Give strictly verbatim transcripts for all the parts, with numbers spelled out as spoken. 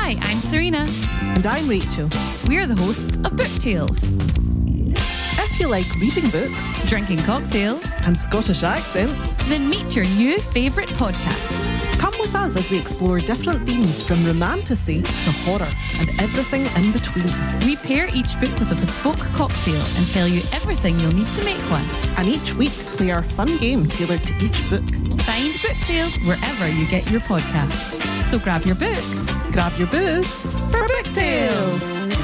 Hi, I'm Serena. And I'm Rachel. We're the hosts of Book Tales. If you like reading books, Drinking cocktails, and Scottish accents, then meet your new favourite podcast. come with us as we explore different themes from romantasy to horror and everything in between. We pair each book with a bespoke cocktail and tell you everything you'll need to make one. And each week play our fun game tailored to each book. Find Book Tales wherever you get your podcasts. So grab your book Grab your booze for Book Tales.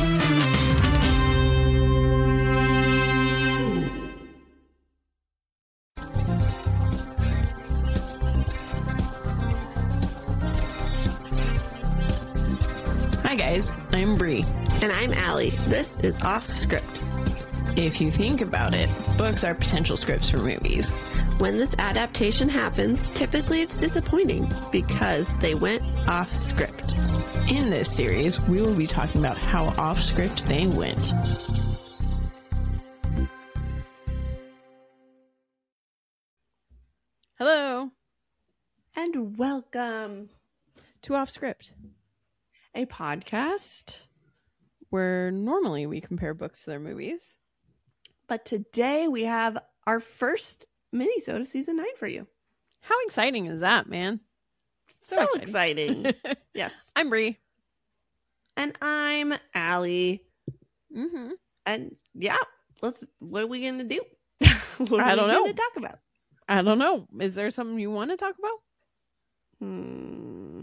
Hi guys, I'm Bree. And I'm Allie. This is Off Script. If you think about it, books are potential scripts for movies. When this adaptation happens, typically it's disappointing because they went off script. In this series, we will be talking about how off script they went. Hello And welcome, to Off Script, a podcast. where normally we compare books to their movies. But today we have our first mini-sode of season nine for you. How exciting is that, man? So, exciting. Yes. I'm Bree. And I'm Allie. Mm-hmm. And yeah, let's. What are we gonna do? what I are don't we know. Gonna talk about. I don't know. Is there something you want to talk about? Hmm.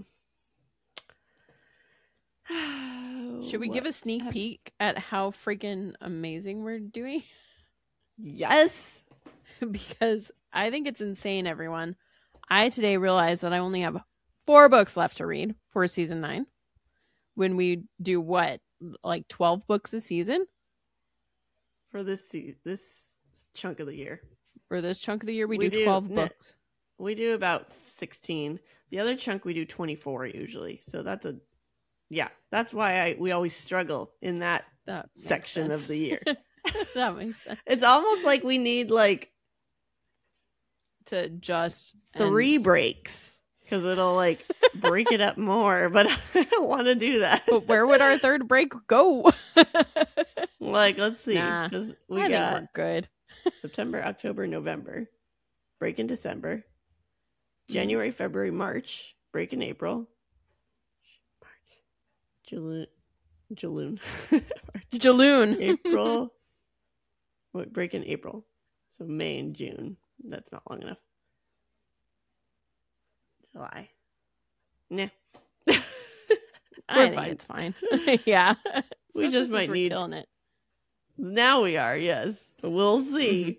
Should we give a What sneak have- peek at how freaking amazing we're doing? Yes. Because I think it's insane, everyone. I today realized that I only have four books left to read for season nine. When we do what? Like twelve books a season? For this se- this chunk of the year. For this chunk of the year, we, We do do- twelve no. books. We do about sixteen. The other chunk we do twenty-four usually. So that's a yeah, that's why I we always struggle in that That makes section sense. of the year. That makes sense. It's almost like we need like To just three end- breaks cuz it'll like break it up more, but I don't want to do that. But where would our third break go? Like, let's see, Nah, cuz we I got think we're good. September, October, November, break in December, Mm-hmm. January, February, March, break in April, March, June, June, Jaloon. April, what, break in April, so May and June. That's not long enough. July, nah. I We're think fine. it's fine. Yeah. We Especially just since might we're need- killing it. Now we are, yes, but we'll see.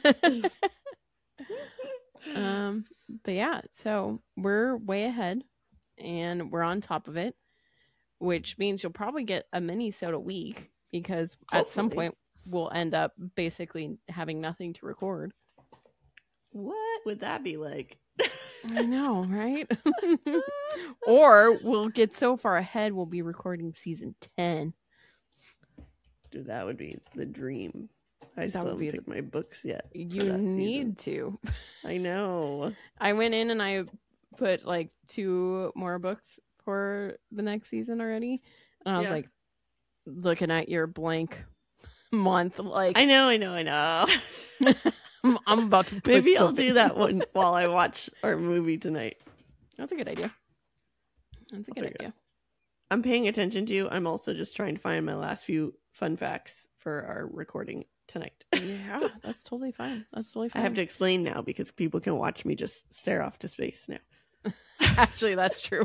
um but yeah, so we're way ahead and we're on top of it, which means you'll probably get a mini sode a week because at some Hopefully. point we'll end up basically having nothing to record. What would that be like? I know, right? Or we'll get so far ahead we'll be recording season ten. Dude, that would be the dream. I That still would haven't be picked my books yet. for You that season. need to. I know. I went in and I put like two more books for the next season already. And I was Yeah. like looking at your blank month like I know, I know, I know. I'm, I'm about to put Maybe I'll something- do that one while I watch our movie tonight. That's a good idea. That's a I'll good figure it idea. I'm paying attention to. I'm also just trying to find my last few fun facts for our recording tonight. Yeah, that's totally fine. That's totally I fine. have to explain now because people can watch me just stare off to space now. Actually, that's true.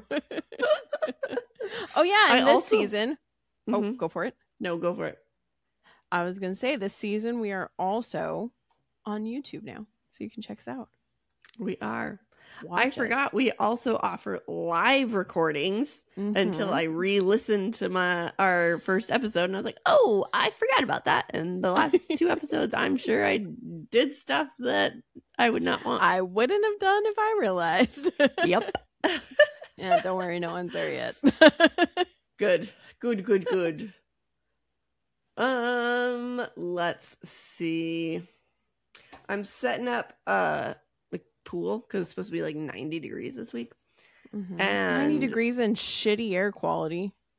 Oh yeah, I and this also- season. Oh, Mhm. go for it. No, go for it. I was gonna say this season we are also on YouTube now, so you can check us out. We are. Watch I us. forgot we also offer live recordings until Mhm. I re-listened to my our first episode and I was like, oh, I forgot about that. And the last two episodes, I'm sure I did stuff that I would not want. I wouldn't have done if I realized. Yep. Yeah, don't worry, no one's there yet. Good. Good, good, good. Um, let's see. I'm setting up uh the pool because it's supposed to be like ninety degrees this week. Mhm. And ninety degrees and shitty air quality.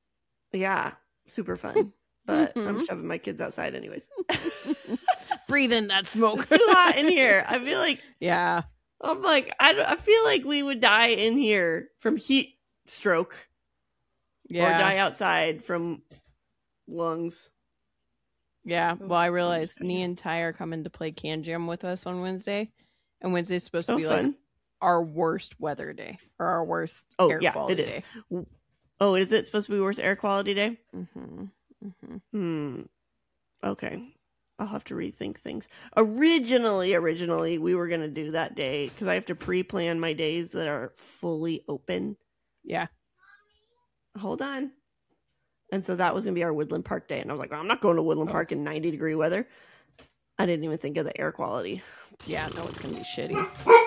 Yeah, super fun. But I'm Mhm. shoving my kids outside anyways. Breathe in that smoke. It's too hot in here. I feel like Yeah. I'm like I, don't- I feel like we would die in here from heat stroke Yeah. or die outside from lungs. Yeah. Oh, Well, I I'm realized just Nee gonna- and Ty are coming to play Can Jam with us on Wednesday. And Wednesday's supposed So to be like fun. our worst weather day or our worst Oh, air yeah, quality it is. day. Oh, is it supposed to be worse air quality day? Mm-hmm. Mm-hmm. Hmm. Okay. I'll have to rethink things. Originally, originally, we were going to do that day because I have to pre-plan my days that are fully open. Yeah. Hold on. And so that was going to be our Woodland Park day. And I was like, well, I'm not going to Woodland Oh. Park in ninety degree weather. I didn't even think of the air quality. Yeah, no, it's gonna be shitty.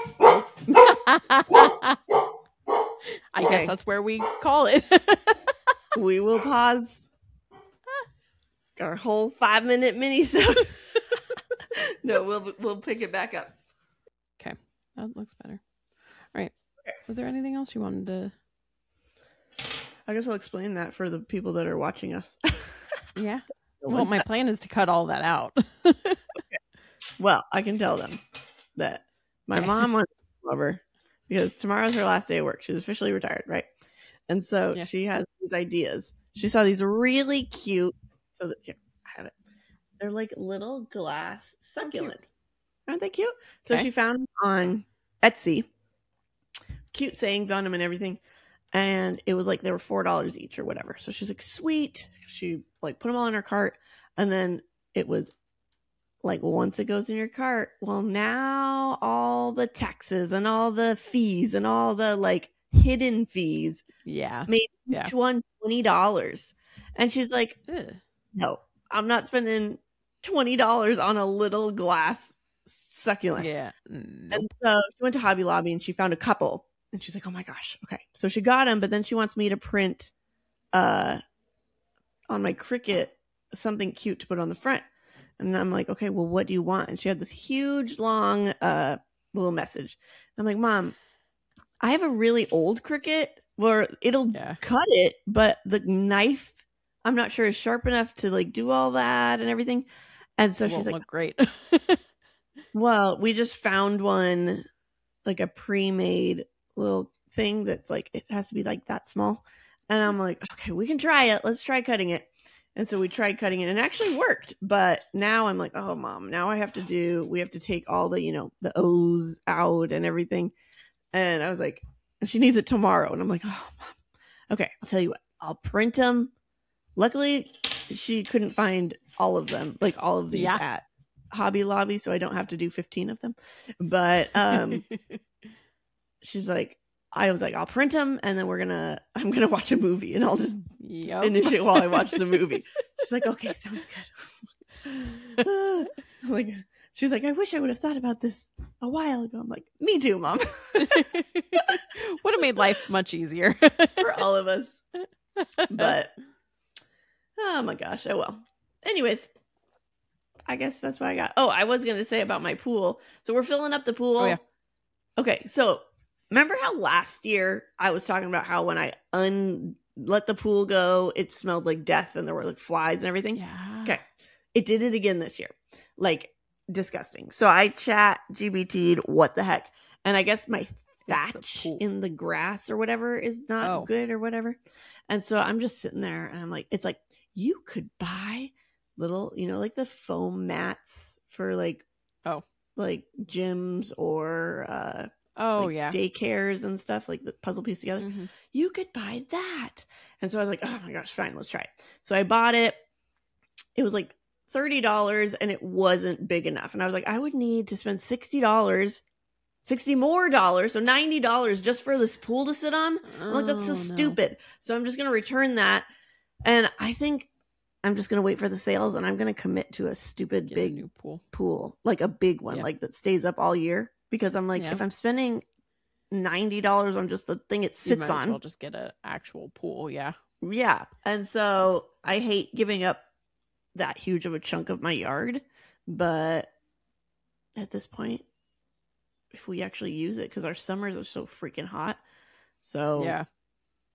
I Okay. guess that's where we call it. We will pause our whole five minute mini No, we'll we'll pick it back up. That looks better. All right. Was there anything else you wanted to? I guess I'll explain that for the people that are watching us. Yeah. Well, my plan is to cut all that out. Well, I can tell them that my Okay. mom wants to come over because tomorrow's her last day of work. She's officially retired, right? And so Yeah. she has these ideas. She saw these really cute. So that here, I have it. They're like little glass Oh, cute. succulents. Aren't they cute? So Okay. she found them on Etsy. Cute sayings on them and everything. And it was like they were four dollars each or whatever. So she's like, sweet. She like put them all in her cart. And then it was like, once it goes in your cart, well, now all the taxes and all the fees and all the like hidden fees Yeah. made Yeah. each one twenty dollars. And she's like, Ugh. no, I'm not spending twenty dollars on a little glass succulent. Yeah. Nope. And so she went to Hobby Lobby and she found a couple. And she's like, oh my gosh, okay. So she got them, but then she wants me to print uh, on my Cricut something cute to put on the front. And I'm like, okay, well, what do you want? And she had this huge, long uh, little message. I'm like, Mom, I have a really old Cricut where it'll Yeah. cut it, but the knife, I'm not sure is sharp enough to like do all that and everything. And so It she's won't like, look great. well, we just found one, like a pre-made little thing that's like, it has to be like that small. And I'm like, okay, we can try it. Let's try cutting it. And so we tried cutting it and it actually worked. But now I'm like, oh, Mom, now I have to do, we have to take all the, you know, the O's out and everything. And I was like, she needs it tomorrow. And I'm like, oh, Mom, okay, I'll tell you what, I'll print them. Luckily, she couldn't find all of them, like all of these Yeah. at Hobby Lobby, so I don't have to do fifteen of them. But um, she's like, I was like, I'll print them, and then we're gonna, I'm gonna watch a movie, and I'll just Yep. finish it while I watch the movie. She's like, okay, sounds good. I'm like, she's like, I wish I would have thought about this a while ago. I'm like, me too, Mom. Would have made life much easier. For all of us. But oh my gosh, oh well. Anyways, I guess that's what I got. Oh, I was gonna say about my pool. So we're filling up the pool. Oh, yeah. Okay, so remember how last year I was talking about how when I un let the pool go, it smelled like death and there were like flies and everything? Yeah. Okay. It did it again this year. Like disgusting. So I chat G B T'd what the heck. And I guess my the thatch pool. in the grass or whatever is not Oh. good or whatever. And so I'm just sitting there and I'm like, it's like, you could buy little, you know, like the foam mats for like, Oh. like gyms or, uh, Oh, like yeah. daycares and stuff, like the puzzle piece together. Mhm. You could buy that. And so I was like, oh my gosh, fine, let's try it. So I bought it. It was like thirty dollars and it wasn't big enough. And I was like, I would need to spend sixty dollars, sixty more dollars, so ninety dollars just for this pool to sit on. I'm like, that's so Oh, no. stupid. So I'm just going to return that. And I think I'm just going to wait for the sales and I'm going to commit to a stupid Get a big new pool. pool, like a big one, Yeah. like that stays up all year. Because I'm like, Yeah. if I'm spending ninety dollars on just the thing it You sits might on, as well just get an actual pool. Yeah. yeah. And so I hate giving up that huge of a chunk of my yard. But at this point, if we actually use it, because our summers are so freaking hot. So Yeah.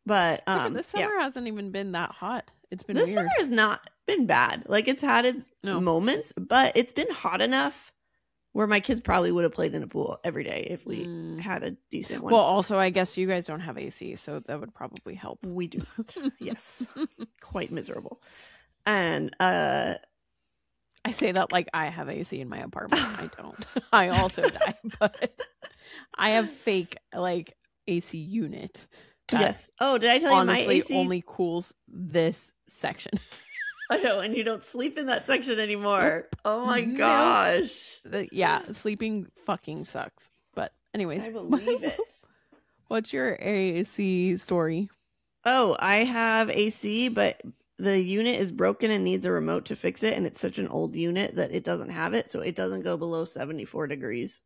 But Except for um, this yeah. summer hasn't even been that hot. It's been This weird. summer has not been bad. Like, it's had its No. moments, but it's been hot enough where my kids probably would have played in a pool every day if we Mm. had a decent one. Well, also, I guess you guys don't have A C, so that would probably help. We do not. Yes. Quite miserable. And uh I say that like I have A C in my apartment. I don't. I also die, but I have fake like A C unit. that yes. Oh, did I tell honestly you my A C only cools this section. I know, and you don't sleep in that section anymore. Oh my Nope. gosh. The- yeah, sleeping fucking sucks. But anyways, I believe it. what's your A C story? Oh, I have A C, but the unit is broken and needs a remote to fix it, and it's such an old unit that it doesn't have it, so it doesn't go below seventy-four degrees.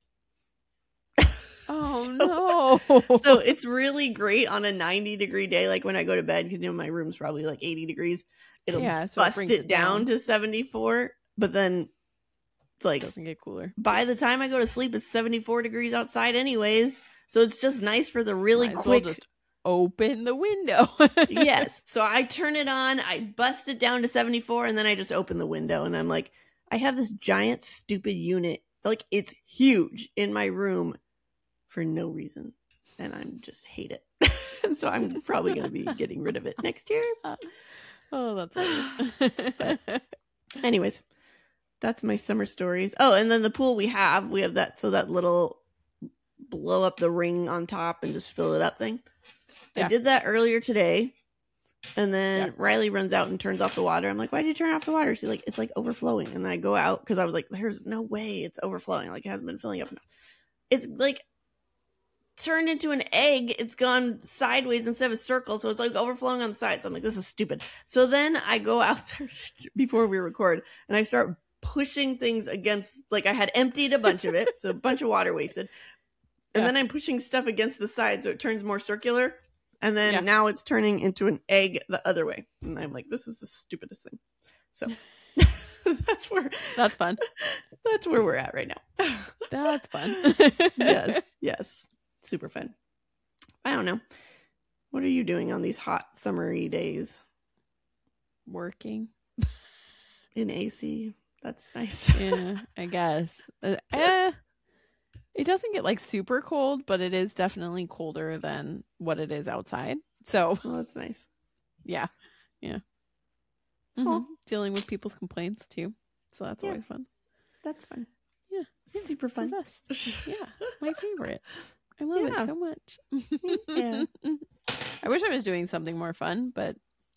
Oh So- no. So it's really great on a ninety degree day, like when I go to bed, because you know my room's probably like eighty degrees. It'll Yeah, so it bust brings it, it down, down. to seventy-four, but then it's like It doesn't get cooler. by the time I go to sleep, it's seventy-four degrees outside, anyways. So it's just nice for the really Might as well quick. just open the window. Yes. So I turn it on, I bust it down to seventy-four, and then I just open the window, and I'm like, I have this giant, stupid unit. Like, it's huge in my room for no reason. And I just hate it. And so I'm probably going to be getting rid of it next year. Oh, that's weird. Anyways, that's my summer stories. Oh, and then the pool we have, we have that, so that little blow up the ring on top and just fill it up thing. I Yeah. did that earlier today. And then Yeah. Riley runs out and turns off the water. I'm like, why did you turn off the water? She's like, it's like overflowing. And then I go out because I was like, there's no way it's overflowing. Like, it hasn't been filling up enough. It's like turned into an egg. It's gone sideways instead of a circle. So it's like overflowing on the side. So I'm like, this is stupid. So then I go out there before we record and I start pushing things against, like, I had emptied a bunch of it. So a bunch of water wasted. And Yeah. then I'm pushing stuff against the side so it turns more circular. And then Yeah. now it's turning into an egg the other way. And I'm like, this is the stupidest thing. So that's where That's fun. that's where we're at right now. That's fun. Yes, yes. Super fun. I don't know. What are you doing on these hot summery days Working. in A C? That's nice. Yeah, I guess. Uh, eh, it doesn't get like super cold, but it is definitely colder than what it is outside. So, Well, that's nice. yeah. Yeah. Cool. Mhm. Dealing with people's complaints too. So that's Yeah. always fun. That's fun. Yeah. Super It's the fun. best. Yeah. My favorite. I love Yeah. it so much. Yeah. I wish I was doing something more fun, but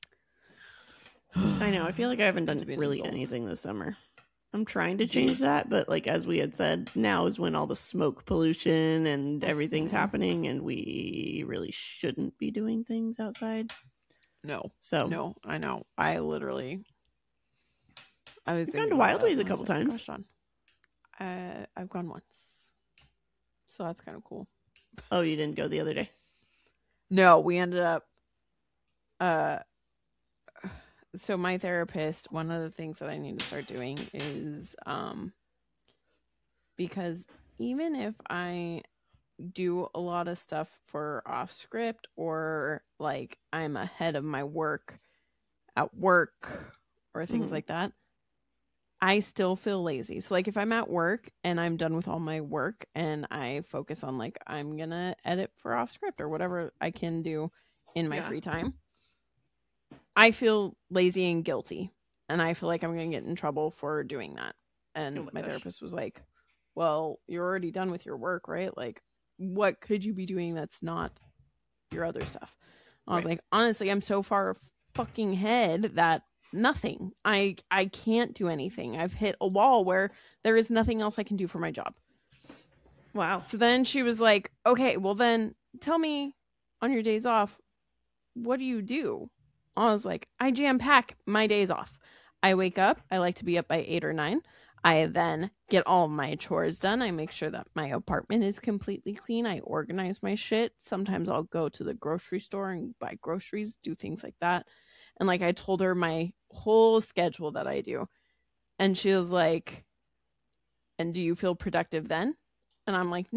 I know. I feel like I haven't done To be an really adult. anything this summer. I'm trying to change that, but like as we had said, now is when all the smoke pollution and everything's Mhm. happening, and we really shouldn't be doing things outside. no. So No, I know. I literally I was You've gone thinking to about Wild that Ways a and I was couple like, times. "Gosh, Dawn, Uh, I've gone once. So that's kind of cool. Oh, you didn't go the other day. No, we ended up uh so my therapist, one of the things that I need to start doing is um because even if I do a lot of stuff for off script or like I'm ahead of my work at work or things Mhm. like that, I still feel lazy. So like if I'm at work and I'm done with all my work and I focus on like I'm gonna edit for off script or whatever I can do in my Yeah. free time, I feel lazy and guilty. And I feel like I'm gonna get in trouble for doing that. And Oh my my gosh. therapist was like, well, you're already done with your work, right? Like, what could you be doing that's not your other stuff? I was Right. like, honestly, I'm so far fucking ahead that nothing. I I can't do anything. I've hit a wall where there is nothing else I can do for my job. Wow. So then she was like, okay, well then tell me on your days off, what do you do? I was like, I jam pack my days off. I wake up. I like to be up by eight or nine. I then get all my chores done. I make sure that my apartment is completely clean. I organize my shit. Sometimes I'll go to the grocery store and buy groceries, do things like that. And like I told her my whole schedule that I do. And she was like, and do you feel productive then? And I'm like, no,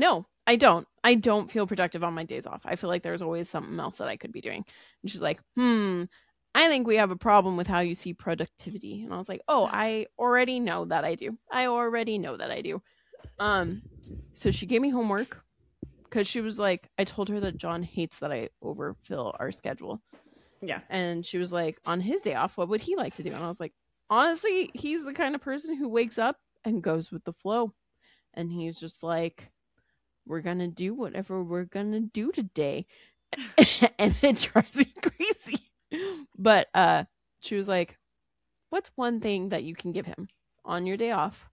I don't. I don't feel productive on my days off. I feel like there's always something else that I could be doing. And she's like, hmm, I think we have a problem with how you see productivity. And I was like, oh, I already know that I do. I already know that I do. Um, so she gave me homework because she was like, I told her that John hates that I overfill our schedule. Yeah. And she was like, on his day off, what would he like to do? And I was like, honestly, he's the kind of person who wakes up and goes with the flow. And he's just like, we're going to do whatever we're going to do today. And it drives me crazy. But uh, she was like, what's one thing that you can give him on your day off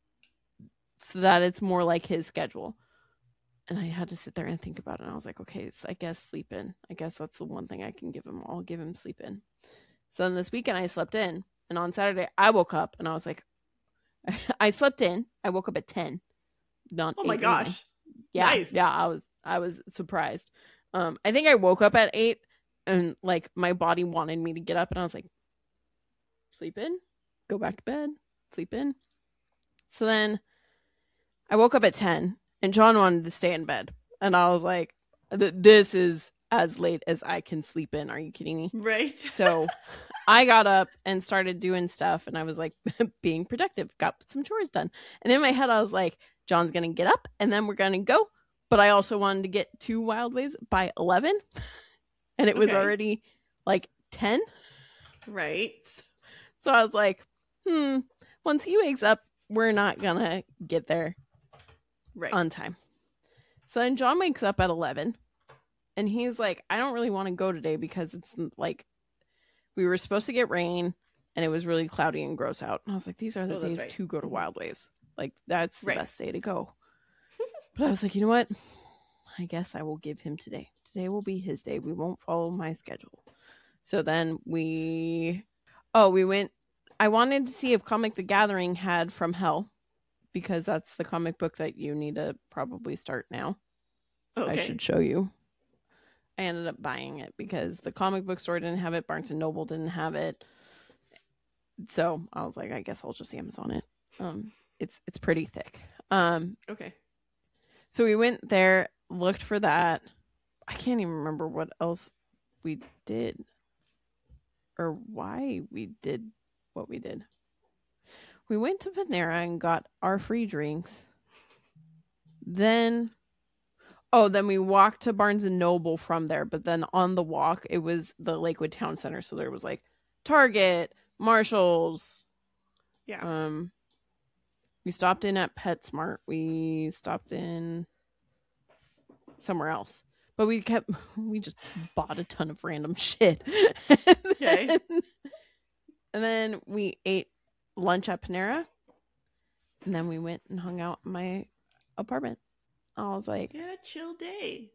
so that it's more like his schedule? And I had to sit there and think about it. And I was like, okay, so I guess sleep in. I guess that's the one thing I can give him. I'll give him sleep in. So then this weekend I slept in. And on Saturday I woke up and I was like, I slept in. I woke up at ten. Not oh my eight, gosh. nine. Yeah. Nice. Yeah. I was, I was surprised. Um, I think I woke up at eight and like my body wanted me to get up and I was like, sleep in, go back to bed, sleep in. So then I woke up at ten and John wanted to stay in bed. And I was like, this is as late as I can sleep in. Are you kidding me? Right. So I got up and started doing stuff and I was like being productive, got some chores done. And in my head, I was like, John's going to get up and then we're going to go. But I also wanted to get to Wild Waves by eleven. And it was Okay. already like ten. Right. So I was like, hmm, once he wakes up, we're not going to get there Right. on time. So then John wakes up at eleven. And he's like, I don't really want to go today because it's like we were supposed to get rain and it was really cloudy and gross out. And I was like, these are the Oh, that's days right. to go to Wild Waves. Like, that's the Right. best day to go. But I was like, you know what? I guess I will give him today. Today will be his day. We won't follow my schedule. So then we, oh, we went, I wanted to see if Comic the Gathering had From Hell because that's the comic book that you need to probably start now. Okay. I should show you. I ended up buying it because the comic book store didn't have it. Barnes and Noble didn't have it. So I was like, I guess I'll just Amazon it. Um, it's it's pretty thick. Um, Okay. so we went there, looked for that. I can't even remember what else we did or why we did what we did. We went to Panera and got our free drinks. Then Oh, then we walked to Barnes and Noble from there. But then on the walk, it was the Lakewood Town Center. So there was like Target, Marshall's. Yeah. Um, we stopped in at PetSmart. We stopped in somewhere else. But we kept, we just bought a ton of random shit. Okay. And then we ate lunch at Panera. And then we went and hung out in my apartment. I was like, You had a chill day.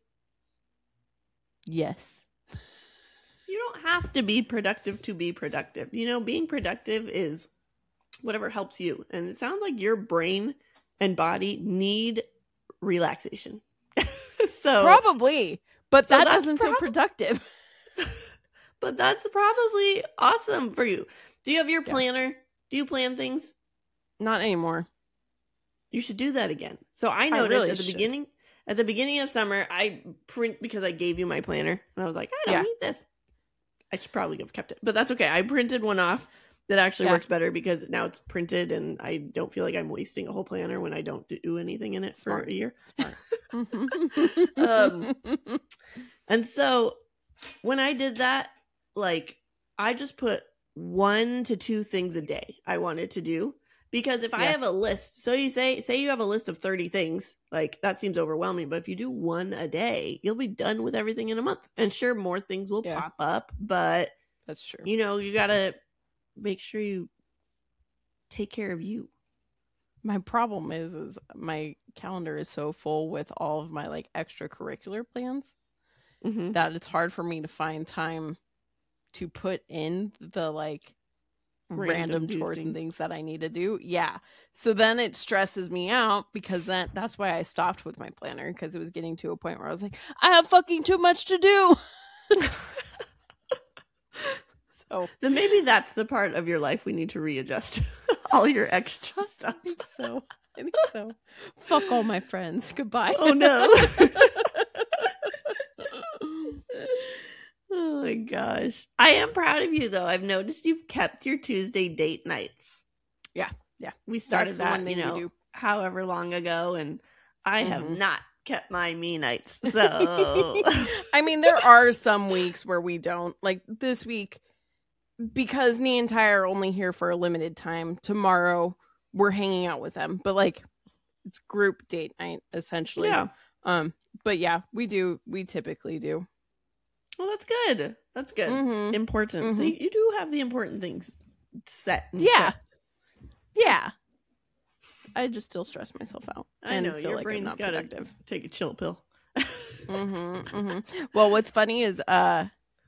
yes. You don't have to be productive to be productive. You know, being productive is whatever helps you. And it sounds like your brain and body need relaxation. so Probably. But So that that's doesn't feel prob- productive. But that's probably awesome for you. Do you have your Yeah. planner? Do you plan things? Not anymore. You should do that again. So I noticed really at the should. beginning at the beginning of summer, I print because I gave you my planner and I was like, I don't Yeah. need this. I should probably have kept it. But that's okay. I printed one off that actually Yeah. works better because now it's printed and I don't feel like I'm wasting a whole planner when I don't do anything in it for Smart. a year. Smart. Um, And so when I did that, like I just put one to two things a day I wanted to do. Because if I Yeah. have a list, so you say say you have a list of thirty things, like that seems overwhelming, but if you do one a day, you'll be done with everything in a month. And sure, more things will Yeah. pop up, but That's true. you know, you got to make sure you take care of you. My problem is is my calendar is so full with all of my like extracurricular plans Mm-hmm. that it's hard for me to find time to put in the like Random random, do chores and things. things that I need to do. Yeah. So then it stresses me out because then that's why I stopped with my planner because it was getting to a point where I was like, I have fucking too much to do. So Then maybe that's the part of your life we need to readjust all your extra I stuff. think so. I think so. Fuck all my friends. Goodbye. Oh no. Oh my gosh. I am proud of you though. I've noticed you've kept your Tuesday date nights. Yeah. Yeah. We started That's the that, one you thing we know, do. however long ago, and I have Mhm. not kept my me nights. So I mean, there are some weeks where we don't. Like this week, because Nee and Ty are only here for a limited time. Tomorrow, we're hanging out with them. But like, it's group date night, essentially. yeah. Um. But yeah, we do. We typically do. Well, that's good. That's good. Mhm. Important. So Mhm. you, you do have the important things set. and Yeah. checked. Yeah. I just still stress myself out. I and know, feel your like I'm brain's not gotta- productive. Take a chill pill. hmm hmm Well, what's funny is, uh,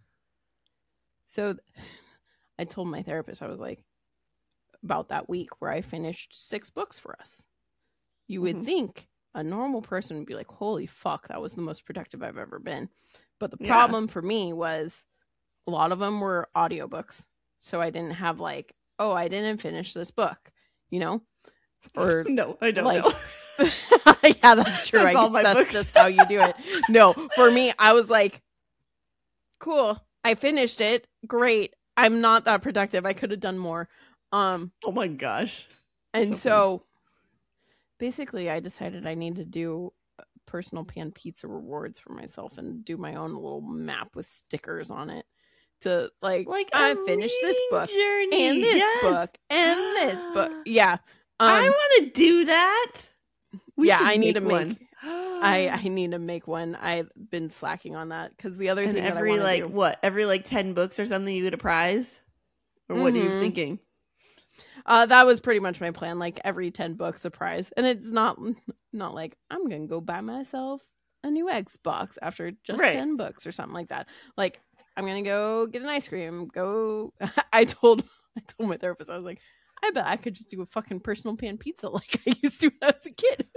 so th- I told my therapist, I was like, about that week where I finished six books for us. You would Mhm. think a normal person would be like, holy fuck, that was the most productive I've ever been. But the Yeah. problem for me was a lot of them were audiobooks. So I didn't have like, oh, I didn't finish this book, you know? Or No, I don't like, know. yeah, that's true. That's I all guess my that's books. just how you do it. No, for me, I was like, cool. I finished it. Great. I'm not that productive. I could have done more. Um, Oh my gosh. and So so, basically, I decided I need to do personal pan pizza rewards for myself and do my own little map with stickers on it to like, Like I a finished this reading book journey. and this Yes. book and this book. Yeah. Um, I want to do that. We yeah, should I need to make one. make. I I need to make one. I've been slacking on that because the other and thing that I every want to like do. what? Every like ten books or something, you get a prize. Or what are you Mhm. thinking? Uh, that was pretty much my plan. Like every ten books a prize, and it's not not like I'm gonna go buy myself a new Xbox after just Right. ten books or something like that. Like I'm gonna go get an ice cream. Go. I told I told my therapist, I was like, I bet I could just do a fucking personal pan pizza like I used to when I was a kid.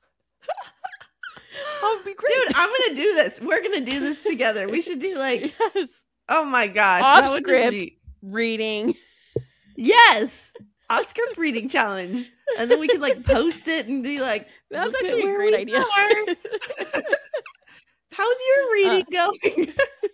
That would be great. Dude, I'm gonna do this. We're gonna do this together. We should do like, yes. oh my gosh, Off that would just script. be- Reading. Yes, off script reading challenge, and then we could like post it and be like, That's "Look at actually a where great we idea. are." How's your reading going?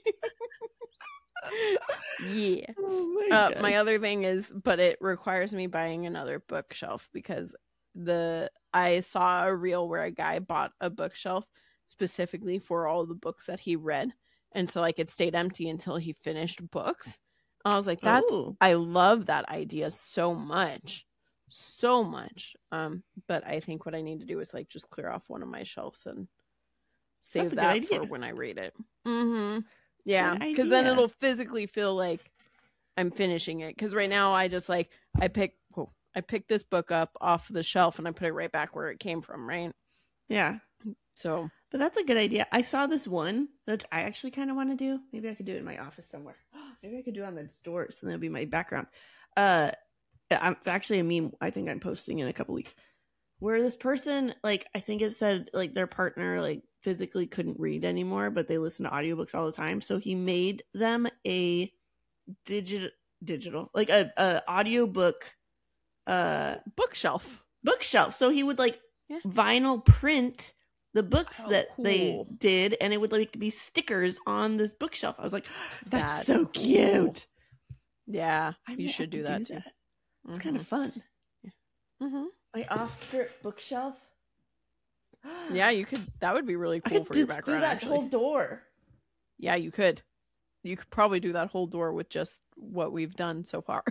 Yeah. Oh my Uh, gosh. my other thing is, but it requires me buying another bookshelf because the I saw a reel where a guy bought a bookshelf specifically for all the books that he read, and so like it stayed empty until he finished books. And I was like, that's Ooh. I love that idea so much, so much. Um, but I think what I need to do is like just clear off one of my shelves and save That's a good that idea. for when I read it. Mm-hmm. Yeah, Good because then idea. it'll physically feel like I'm finishing it. Because right now I just like I pick oh, I picked this book up off the shelf and I put it right back where it came from. Right. Yeah, So but that's a good idea. I saw this one that I actually kind of want to do. Maybe I could do it in my office somewhere. Maybe I could do it on the doors, and that'll be my background. Uh, I'm- it's actually a meme. I think I'm posting in a couple weeks. Where this person, like, I think it said like their partner like physically couldn't read anymore, but they listen to audiobooks all the time. So he made them a digital, digital, like a, a audiobook, uh, bookshelf. bookshelf. So he would like Yeah. vinyl print the books Oh, that they cool. did, and it would like be stickers on this bookshelf. I was like, that's, That's so cool. cute. Yeah, I you may should have do to that too. It's kind of fun. hmm My off-script bookshelf. Yeah, you could. That would be really I cool could for do, your do background. that actually, whole door. yeah, you could. You could probably do that whole door with just what we've done so far.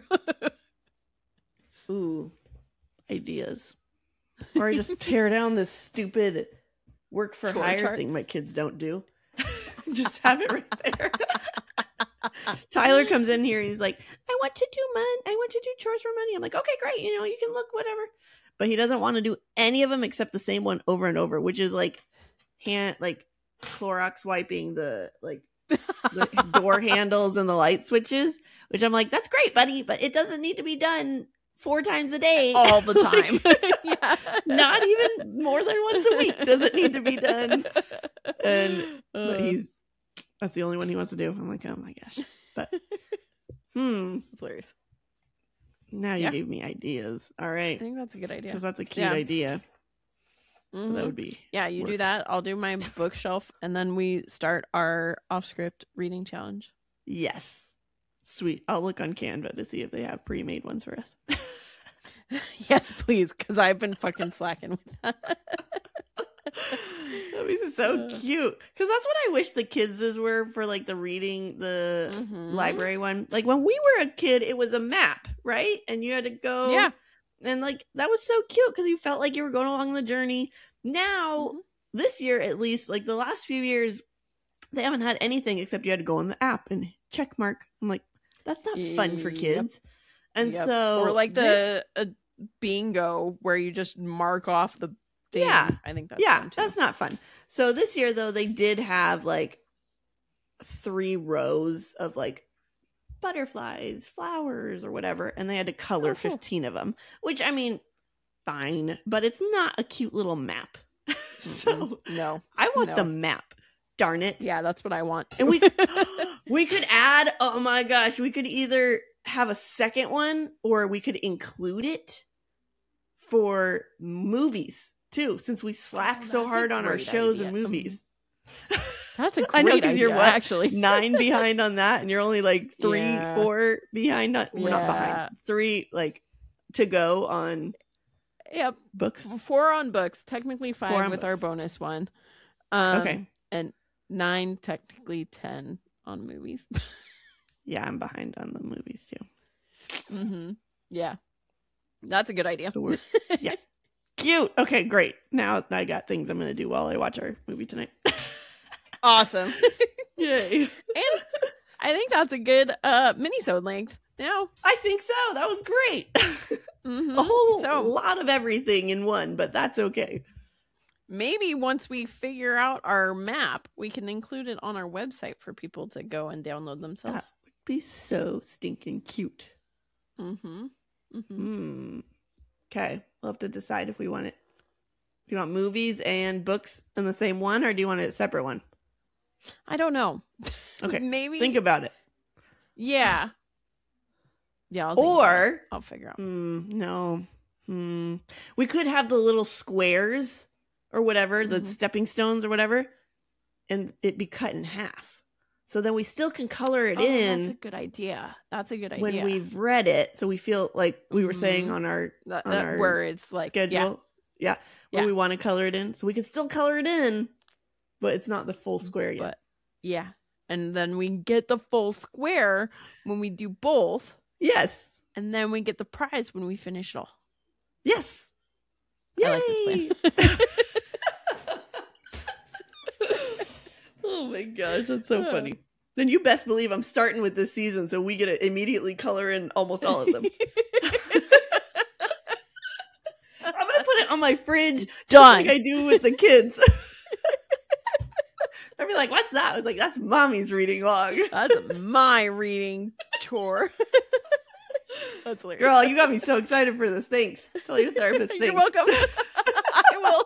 Ooh, ideas. Or I just tear down this stupid work for Chore hire chart. thing my kids don't do. Just have it right there. Tyler comes in here and he's like, I want to do money. I want to do chores for money. I'm like, okay, great. You know, you can look whatever. But he doesn't want to do any of them except the same one over and over, which is like hand, like Clorox wiping the like the door handles and the light switches, which I'm like, that's great, buddy, but it doesn't need to be done four times a day. All the time. Yeah. Not even more than once a week does it need to be done. And but Uh, he's that's the only one he wants to do. I'm like, oh my gosh. But hmm. it's hilarious. Now you Yeah. gave me ideas. All I right. think that's a good idea. Because that's a cute Yeah. idea. Mhm. That would be. Yeah, you do work. that. I'll do my bookshelf, and then we start our off-script reading challenge. Yes. Sweet. I'll look on Canva to see if they have pre-made ones for us. Yes, please, because I've been fucking slacking with that. That'd be so Uh. cute. Because that's what I wish the kids' were for like the reading, the Mhm. library one. Like when we were a kid, it was a map, right? And you had to go. Yeah. And like that was so cute because you felt like you were going along the journey. Now, Mhm. this year at least, like the last few years, they haven't had anything except you had to go on the app and check mark. I'm like, that's not fun for Yep. kids. And Yep. so, or like this- the uh, bingo where you just mark off the thing. Yeah. I think that's yeah, fun too. that's not fun. So this year though, they did have like three rows of like butterflies, flowers, or whatever, and they had to color Oh, cool. fifteen of them. Which I mean, fine, but it's not a cute little map. so Mm-mm. no. I want No. the map. Darn it! Yeah, that's what I want to. And we we could add. Oh my gosh, we could either have a second one or we could include it for movies too, since we slack Oh, so that's a hard on our great shows and idea. movies. That's a great I know, 'cause idea, you're what? actually. Nine behind on that, and you're only like three, Yeah. four behind. On, we're not Yeah. behind. Three like to go on Yep. books. Four on books, technically five Four on with our books. bonus one. Um, Okay, And nine, technically ten on movies. yeah, I'm behind on the movies too. hmm Yeah. That's a good idea. So we're yeah, cute. Okay, great. Now I got things I'm gonna do while I watch our movie tonight. Awesome. Yay! And I think that's a good uh mini-sode length. Now, I think so. That was great. mhm. A whole So- lot of everything in one, but that's okay. maybe once we figure out our map, we can include it on our website for people to go and download themselves. That would be so stinking cute. Mm-hmm. Mm-hmm. Hmm. Okay, we'll have to decide if we want it. Do you want movies and books in the same one, or do you want it a separate one? I don't know. Okay, Maybe. think about it. yeah. Yeah. I'll think about it. Or I'll figure out. hmm, no, hmm, we could have the little squares or whatever, the Mhm. stepping stones or whatever, and it be cut in half. So then we still can color it Oh, in. That's a good idea. That's a good idea. when we've read it, so we feel like we were saying Mhm. on our that, on that- our where it's like schedule, yeah, where Yeah. we want to color it in, so we can still color it in, but it's not the full square yeah, yet. but yeah, and then we get the full square when we do both, Yes, and then we get the prize when we finish it all. yes, I like this Yay! plan. Oh my gosh, that's so funny. Then you best believe I'm starting with this season, so we get to immediately color in almost all of them. I'm gonna put it on my fridge, just Done. like I do with the kids. I'd be like, "What's that?" I was like, "That's mommy's reading log." That's my reading chore. That's hilarious. Girl, you got me so excited for this. Thanks. Tell your therapist. Thanks. You're welcome. I will.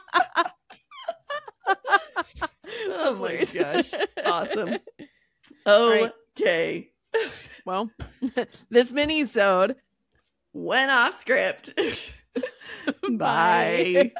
Oh my hilarious. gosh, awesome. right. Okay, Well, this mini-sode. went off script. Bye.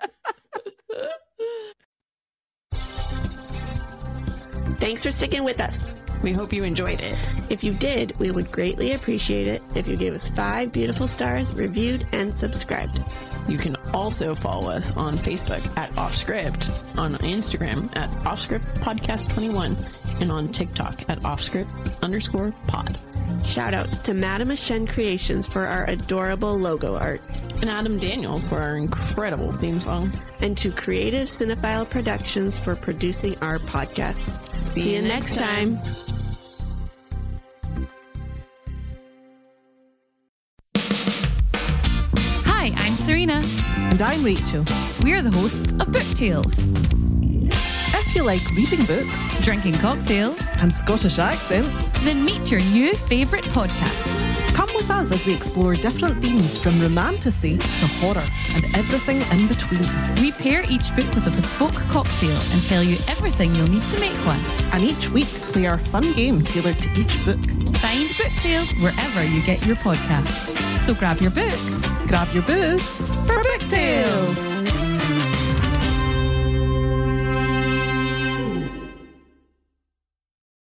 Thanks for sticking with us. We hope you enjoyed it. If you did, we would greatly appreciate it if you gave us five beautiful stars, reviewed, and subscribed. You can also follow us on Facebook at Offscript, on Instagram at Offscript Podcast twenty-one, and on TikTok at Offscript underscore pod. Shout outs to Madame Shen Creations for our adorable logo art, And Adam Daniel for our incredible theme song. and to Creative Cinephile Productions for producing our podcast. See, you next time. Hi, I'm Serena. And I'm Rachel. We're the hosts of Book Tales, If you like reading books drinking cocktails, and Scottish accents, then meet your new favourite podcast. come with us as we explore different themes from romantasy to horror and everything in between. We pair each book with a bespoke cocktail and tell you everything you'll need to make one. And each week play our fun game tailored to each book. Find Book Tales wherever you get your podcasts. So grab your book, grab your booze for Book Tales.